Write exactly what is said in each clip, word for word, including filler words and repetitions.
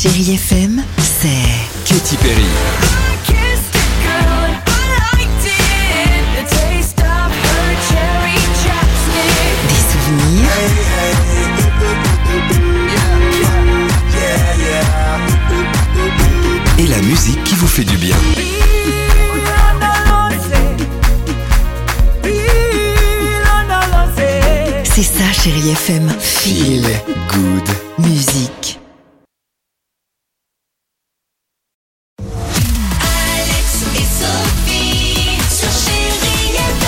Chérie F M, c'est Katy Perry. des souvenirs, Et la musique qui vous fait du bien. c'est ça Chérie F M. Feel good. Musique. Alex et Sophie sur Chérie F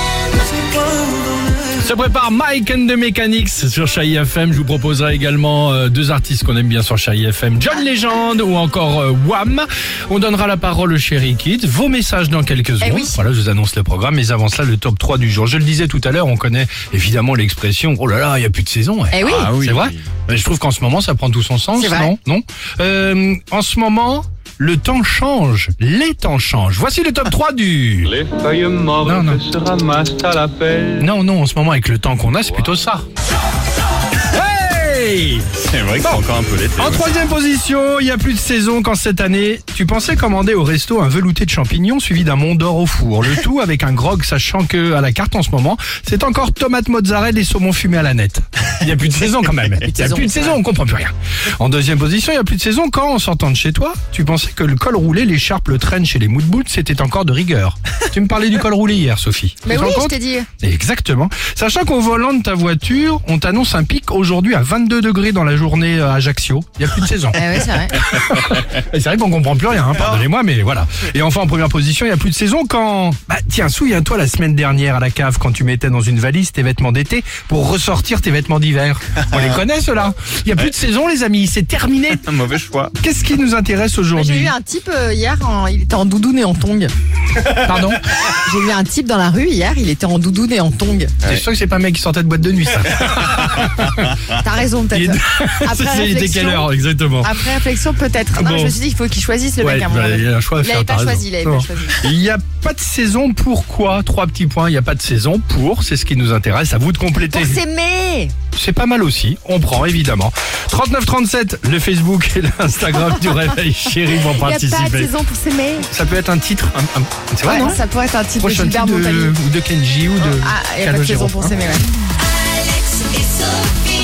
M. Se prépare Mike and the Mechanics sur Chérie F M. Je vous proposerai également euh, deux artistes qu'on aime bien sur Chérie F M. John Legend ou encore euh, Wham. On donnera la parole aux Chérie Kids. Vos messages dans quelques secondes. oui. Voilà, je vous annonce le programme. Mais avant cela, le top trois du jour. Je le disais tout à l'heure, on connaît évidemment l'expression « Oh là là, il n'y a plus de saison. » Eh oui. Ah, c'est vrai. Mais je trouve qu'en ce moment, ça prend tout son sens. C'est vrai. Non, non. Euh, en ce moment, le temps change. Les temps changent. Voici le top trois du... Les feuilles mortes Non, non. se ramassent à la pelle. Non, non, en ce moment, avec le temps qu'on a, c'est plutôt ça. Hey! C'est vrai que c'est encore un peu l'été. En troisième position, il n'y a plus de saison quand cette année, tu pensais commander au resto un velouté de champignons suivi d'un mont d'or au four. Le tout avec un grog, sachant que à la carte en ce moment, c'est encore tomates mozzarella et saumon fumé à la nette. Il n'y a plus de saison quand même. Il n'y a plus de saison, on comprend plus rien. En deuxième position, il n'y a plus de saison quand, en sortant de chez toi, tu pensais que le col roulé, l'écharpe, le traîne chez les mood boots, c'était encore de rigueur. Tu me parlais du col roulé hier, Sophie. Mais Tu te oui, rends je compte t'ai dit. Exactement. Sachant qu'au volant de ta voiture, on t'annonce un pic aujourd'hui à vingt-deux degrés dans la journée à Ajaccio. Il n'y a plus de saison. Eh ouais, c'est vrai. Et c'est vrai qu'on comprend plus rien, hein, pardonnez-moi, mais voilà. Et enfin, en première position, il n'y a plus de saison quand... Bah tiens, souviens-toi la semaine dernière à la cave quand tu mettais dans une valise tes vêtements d'été pour ressortir tes vêtements d'hiver. On les connaît, ceux-là. Il n'y a plus de saison, les amis, c'est terminé. Un mauvais choix. Qu'est-ce qui nous intéresse J'ai aujourd'hui? eu un type euh, hier, en- il était en doudoune et en tongs. Pardon? J'ai vu un type dans la rue hier, il était en doudoune et en tongs. C'est sûr que c'est pas un mec qui sortait de boîte de nuit, ça. T'as raison Il est- peut-être. Après C'était réflexion, quelle heure, exactement? après réflexion peut-être. Non, Bon. je me suis dit qu'il faut qu'il choisisse le Ouais, mec à mon bah, avis. il y a un choix à Il faire, avait t'as pas raison. choisi, il avait Non. pas choisi. Il n'y a pas de saison, pourquoi? Trois petits points, il n'y a pas de saison pour, c'est ce qui nous intéresse, à vous de compléter. Pour s'aimer. C'est pas mal aussi, on prend évidemment. trente-neuf trente-sept, le Facebook et l'Instagram du Réveil Chéri pour Il n'y a pas de participer. saison pour s'aimer. Ça peut être un titre, un- un- c'est vrai, Ouais, non? ça pourrait être un titre de Prochain Gilbert titre de, Montagnier. ou de Kenji ou de Ah, il n'y a pas de Calogero, saison pour hein. s'aimer, ouais. Alex et Sophie.